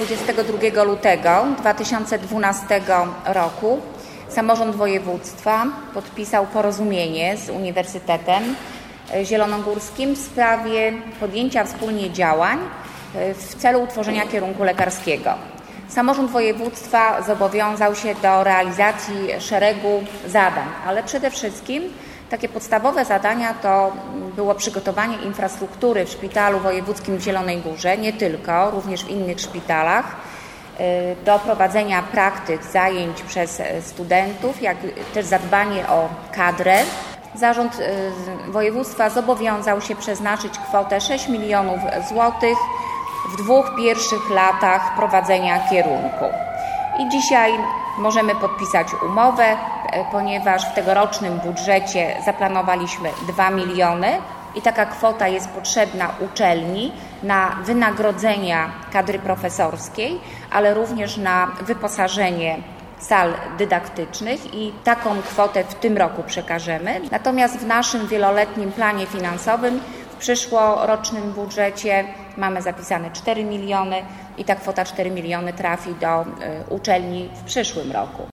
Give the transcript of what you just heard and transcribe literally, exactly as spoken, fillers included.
dwudziestego drugiego lutego dwa tysiące dwunastego roku samorząd województwa podpisał porozumienie z Uniwersytetem Zielonogórskim w sprawie podjęcia wspólnie działań w celu utworzenia kierunku lekarskiego. Samorząd województwa zobowiązał się do realizacji szeregu zadań, ale przede wszystkim takie podstawowe zadania to było przygotowanie infrastruktury w Szpitalu Wojewódzkim w Zielonej Górze, nie tylko, również w innych szpitalach, do prowadzenia praktyk, zajęć przez studentów, jak też zadbanie o kadrę. Zarząd województwa zobowiązał się przeznaczyć kwotę sześć milionów złotych w dwóch pierwszych latach prowadzenia kierunku. I dzisiaj możemy podpisać umowę, ponieważ w tegorocznym budżecie zaplanowaliśmy dwa miliony i taka kwota jest potrzebna uczelni na wynagrodzenia kadry profesorskiej, ale również na wyposażenie sal dydaktycznych i taką kwotę w tym roku przekażemy. Natomiast w naszym wieloletnim planie finansowym w przyszłorocznym budżecie mamy zapisane cztery miliony i ta kwota cztery miliony trafi do uczelni w przyszłym roku.